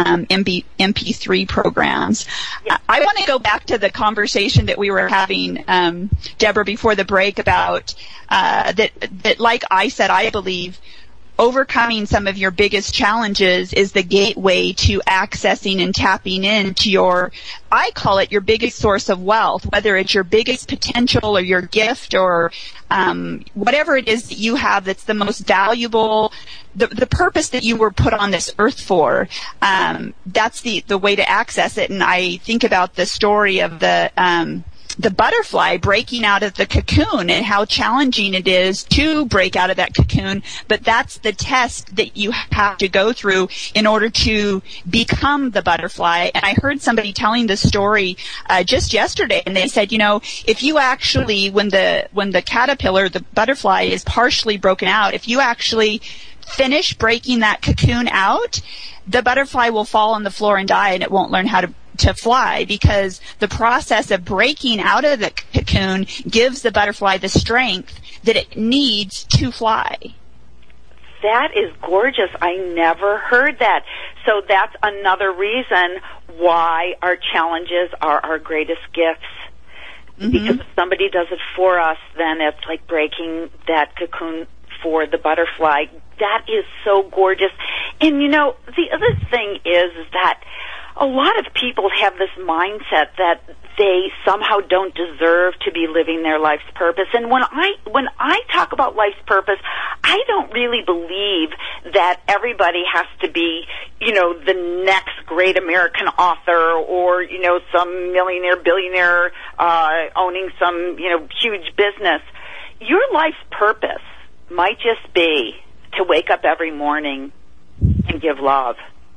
MP3 programs. Yeah. I want to go back to the conversation that we were having, Deborah, before the break about that, like I said, I believe overcoming some of your biggest challenges is the gateway to accessing and tapping into your, I call it your biggest source of wealth, whether it's your biggest potential or your gift or whatever it is that you have that's the most valuable, the purpose that you were put on this earth for. That's the way to access it. And I think about the story of the butterfly breaking out of the cocoon and how challenging it is to break out of that cocoon, but that's the test that you have to go through in order to become the butterfly. And I heard somebody telling the story just yesterday, and they said, you know, if you actually, when the caterpillar, the butterfly is partially broken out, if you actually finish breaking that cocoon out, the butterfly will fall on the floor and die, and it won't learn how to fly, because the process of breaking out of the cocoon gives the butterfly the strength that it needs to fly. That is gorgeous. I never heard that. So that's another reason why our challenges are our greatest gifts. Mm-hmm. Because if somebody does it for us, then it's like breaking that cocoon for the butterfly. That is so gorgeous. And, you know, the other thing is that a lot of people have this mindset that they somehow don't deserve to be living their life's purpose. And when I talk about life's purpose, I don't really believe that everybody has to be, you know, the next great American author or, you know, some millionaire, billionaire owning some, you know, huge business. Your life's purpose might just be to wake up every morning and give love.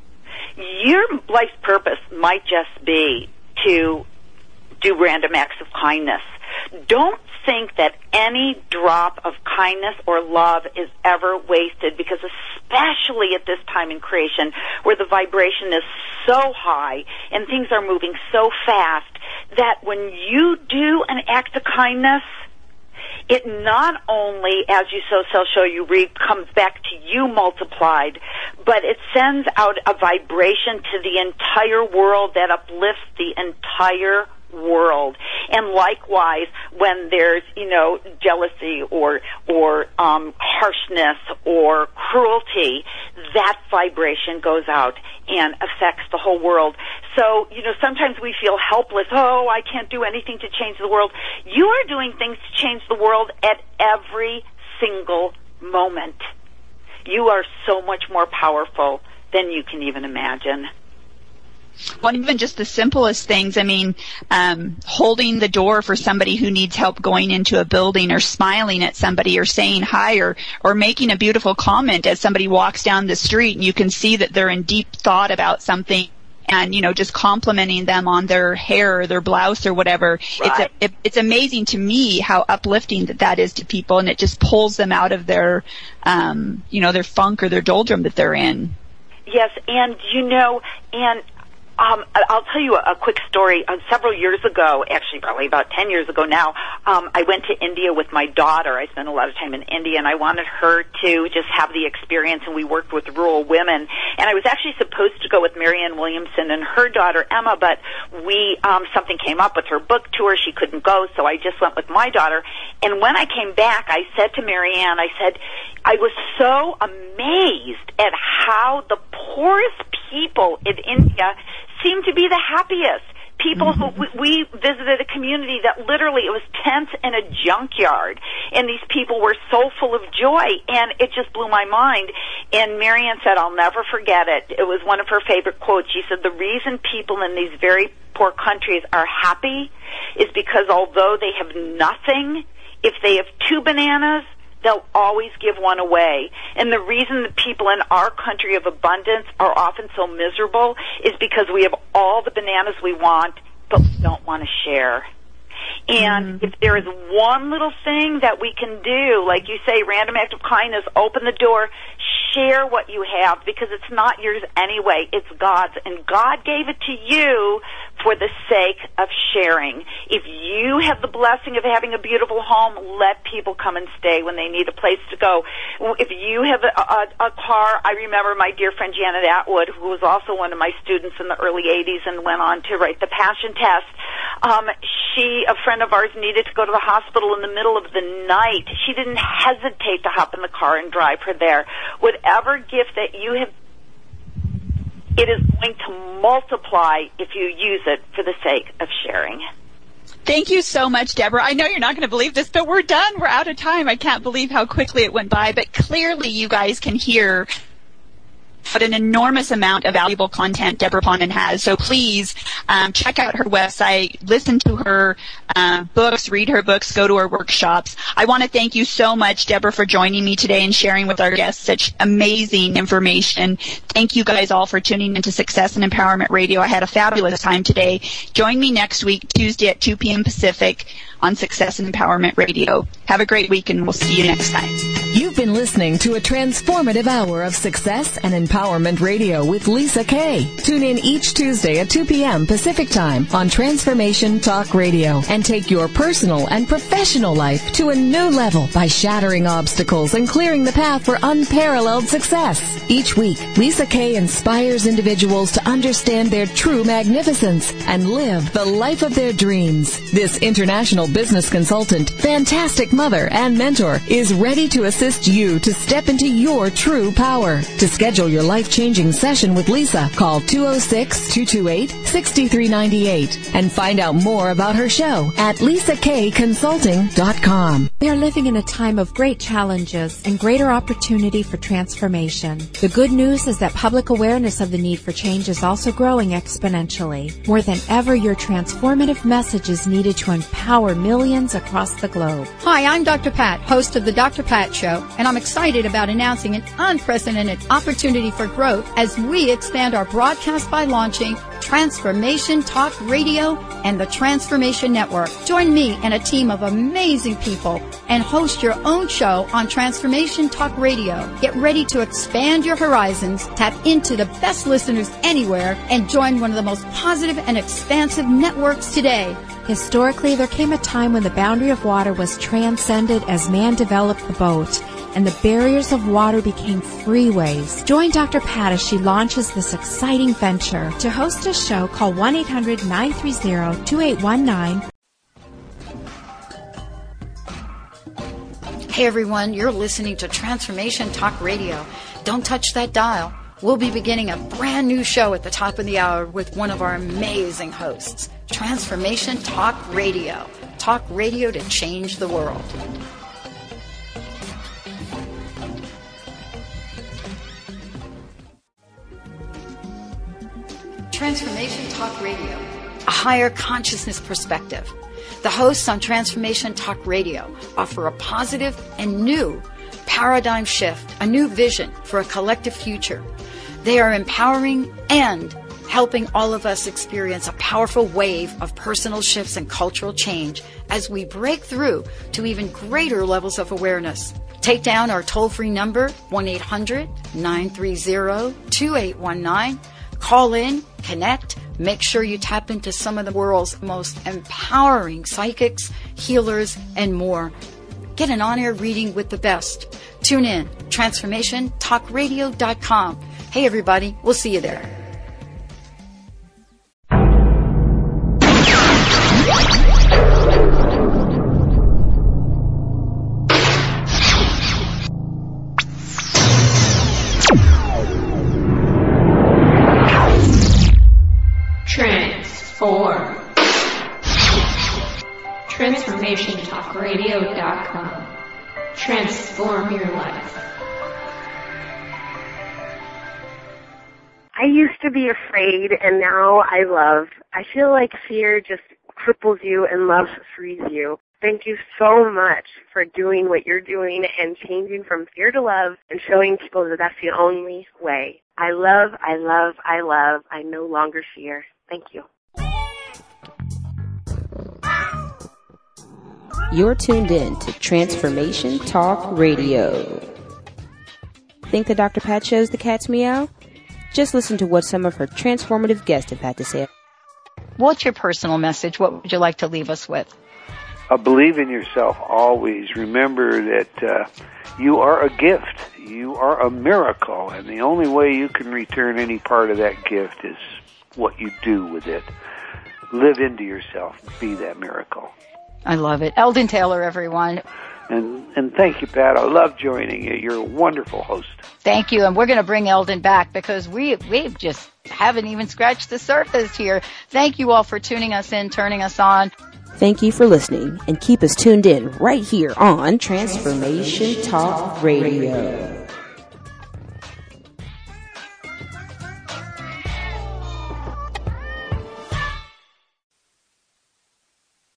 Your life's purpose might just be to do random acts of kindness. Don't think that any drop of kindness or love is ever wasted, because especially at this time in creation where the vibration is so high and things are moving so fast, that when you do an act of kindness, it not only, as you sow, shall you reap, comes back to you multiplied, but it sends out a vibration to the entire world that uplifts the entire world. And likewise, when there's, you know, jealousy or harshness or cruelty, that vibration goes out and affects the whole world. So, you know, sometimes we feel helpless. Oh, I can't do anything to change the world. You are doing things to change the world at every single moment. You are so much more powerful than you can even imagine. Well, even just the simplest things. I mean, holding the door for somebody who needs help going into a building, or smiling at somebody, or saying hi, or making a beautiful comment as somebody walks down the street and you can see that they're in deep thought about something, and, you know, just complimenting them on their hair or their blouse or whatever. Right. It's amazing to me how uplifting that is to people, and it just pulls them out of their, you know, their funk or their doldrum that they're in. Yes, and, you know, and I'll tell you a quick story. Several years ago, actually probably about 10 years ago now, I went to India with my daughter. I spent a lot of time in India, and I wanted her to just have the experience, and we worked with rural women. And I was actually supposed to go with Marianne Williamson and her daughter, Emma, but something came up with her book tour. She couldn't go, so I just went with my daughter. And when I came back, I said to Marianne, I was so amazed at how the poorest people in India seem to be the happiest. People who we visited a community that literally, it was tents in a junkyard, and these people were so full of joy, and it just blew my mind. And Marianne said, I'll never forget it. It was one of her favorite quotes. She said, the reason people in these very poor countries are happy is because although they have nothing, if they have 2 bananas, they'll always give one away. And the reason that people in our country of abundance are often so miserable is because we have all the bananas we want, but we don't want to share. And if there is one little thing that we can do, like you say, random act of kindness, open the door, share what you have, because it's not yours anyway, it's God's. And God gave it to you for the sake of sharing. If you have the blessing of having a beautiful home, let people come and stay when they need a place to go. If you have a car, I remember my dear friend Janet Atwood, who was also one of my students in the early 80s and went on to write the Passion Test. A friend of ours, needed to go to the hospital in the middle of the night. She didn't hesitate to hop in the car and drive her there. Whatever gift that you have, it is going to multiply if you use it for the sake of sharing. Thank you so much, Deborah. I know you're not going to believe this, but we're done. We're out of time. I can't believe how quickly it went by, but clearly you guys can hear what an enormous amount of valuable content Deborah Ponden has. So please check out her website, listen to her books, read her books, go to her workshops. I want to thank you so much, Deborah, for joining me today and sharing with our guests such amazing information. Thank you guys all for tuning into Success and Empowerment Radio. I had a fabulous time today. Join me next week, Tuesday at 2 p.m. Pacific on Success and Empowerment Radio. Have a great week, and we'll see you next time. You've been listening to a transformative hour of Success and Empowerment Radio with Lisa Kay. Tune in each Tuesday at 2 p.m. Pacific Pacific Time on Transformation Talk Radio and take your personal and professional life to a new level by shattering obstacles and clearing the path for unparalleled success. Each week, Lisa Kay inspires individuals to understand their true magnificence and live the life of their dreams. This international business consultant, fantastic mother, and mentor is ready to assist you to step into your true power. To schedule your life-changing session with Lisa, call 206-228-6398 and find out more about her show at lisakconsulting.com. We are living in a time of great challenges and greater opportunity for transformation. The good news is that public awareness of the need for change is also growing exponentially. More than ever, your transformative message is needed to empower millions across the globe. Hi, I'm Dr. Pat, host of The Dr. Pat Show, and I'm excited about announcing an unprecedented opportunity for growth as we expand our broadcast by launching Transformation Talk Radio and the Transformation Network. Join me and a team of amazing people and host your own show on Transformation Talk Radio. Get ready to expand your horizons, tap into the best listeners anywhere, and join one of the most positive and expansive networks today. Historically, there came a time when the boundary of water was transcended as man developed the boat, and the barriers of water became freeways. Join Dr. Pat as she launches this exciting venture. To host a show, call 1-800-930-2819. Hey everyone, you're listening to Transformation Talk Radio. Don't touch that dial. We'll be beginning a brand new show at the top of the hour with one of our amazing hosts. Transformation Talk Radio. Talk radio to change the world. Transformation Talk Radio. A higher consciousness perspective. The hosts on Transformation Talk Radio offer a positive and new paradigm shift, a new vision for a collective future. They are empowering and helping all of us experience a powerful wave of personal shifts and cultural change as we break through to even greater levels of awareness. Take down our toll-free number, 1-800-930-2819. Call in, connect, make sure you tap into some of the world's most empowering psychics, healers, and more. Get an on-air reading with the best. Tune in, transformationtalkradio.com. Hey everybody, we'll see you there. Transform. TransformationTalkRadio.com. Transform your life. I used to be afraid, and now I love. I feel like fear just cripples you and love frees you. Thank you so much for doing what you're doing and changing from fear to love and showing people that that's the only way. I love, I love, I love. I no longer fear. Thank you. You're tuned in to Transformation Talk Radio. Think the Dr. Pat Show's the cat's meow? Just listen to what some of her transformative guests have had to say. What's your personal message? What would you like to leave us with? Believe in yourself always. Remember that you are a gift. You are a miracle. And the only way you can return any part of that gift is what you do with it. Live into yourself. Be that miracle. I love it. Eldon Taylor, everyone. And thank you, Pat. I love joining you. You're a wonderful host. Thank you. And we're going to bring Eldon back because we just haven't even scratched the surface here. Thank you all for tuning us in, turning us on. Thank you for listening, and keep us tuned in right here on Transformation Talk Radio.